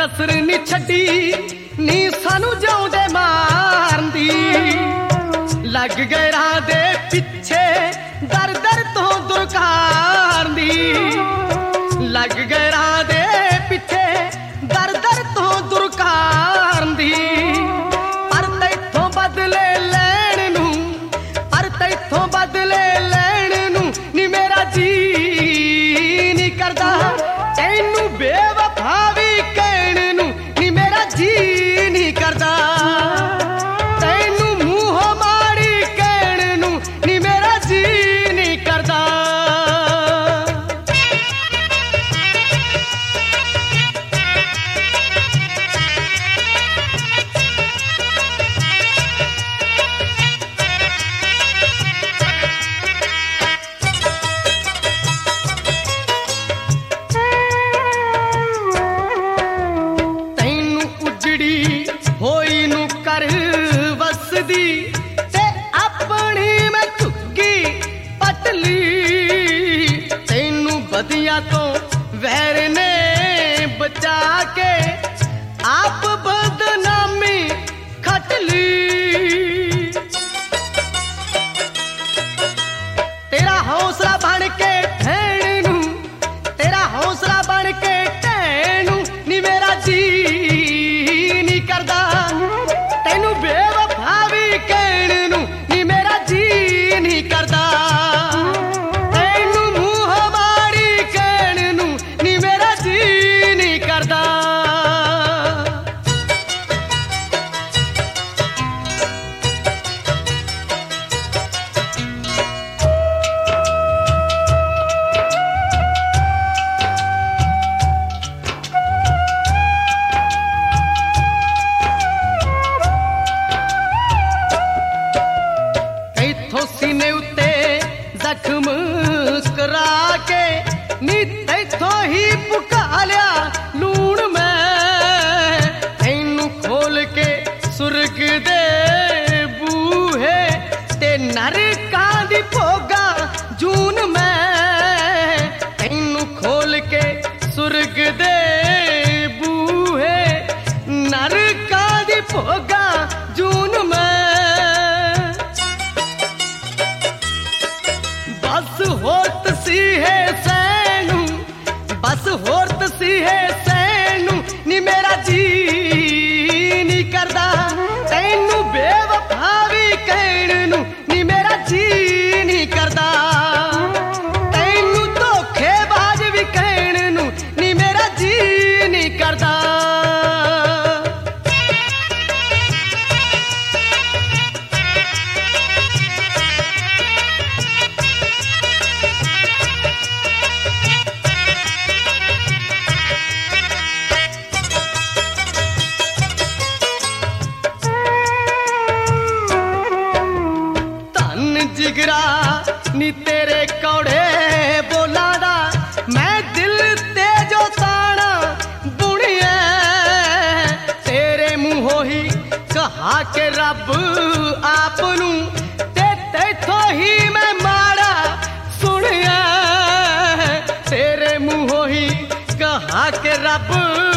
कसर नी छड्डी नी सानू जाऊंदे मारदी लग गए राह दे पिछे दर दर तो दुरकारदी लग गए राह दे पिछे दर दर तो दुरकारदी पर तैथों बदले लैण नू पर तैथों बदले लैण नू नी मेरा जी नी करदा तैनू बेवफा भी कहण नू नी मेरा जी नी करदा तैनू मूंह माड़ी कहण नू नी मेरा जी नी करदा होई नू कर वसदी ते अपनी मैं झुग्गी पटली तैनू बदिया तो वैर ने बचा के आप बदनामी खटली तेरा हौसला बन के ठहणू तेरा हौसला बन के ठहणू नी मेरा जी करदा तैनू बेवफा भी कहण नू नी मेरा जी नहीं करदा तैनू मूंह माड़ी कहण नू नी मेरा जी नहीं करदा सीने उत्ते जख्म करा के नी तैथों ही पुका लिया लूण मैं तैनू खोल के सुर्ग दे बूहे ते नरकां दी भोगा जून मैं तैनू खोल के सुर्ग दे बूहे नरकां दी भोगा जून मैं बस होत सी है सैनू बस होत सी है सैनू नी मेरा जी नी करदा तैनू बेवफा भी कहण नू नी मेरा जी नी करदा तैनू धोखेबाज भी कहण नू नी मेरा जी नी करदा जिगरा नी तेरे कौड़े बोला दा मैं दिल ते जो ताना बुनिया तेरे मुंहों ही कहा के रब आप नू ते तैथों ही मैं माड़ा सुनिया तेरे मुंहों ही कहा के रब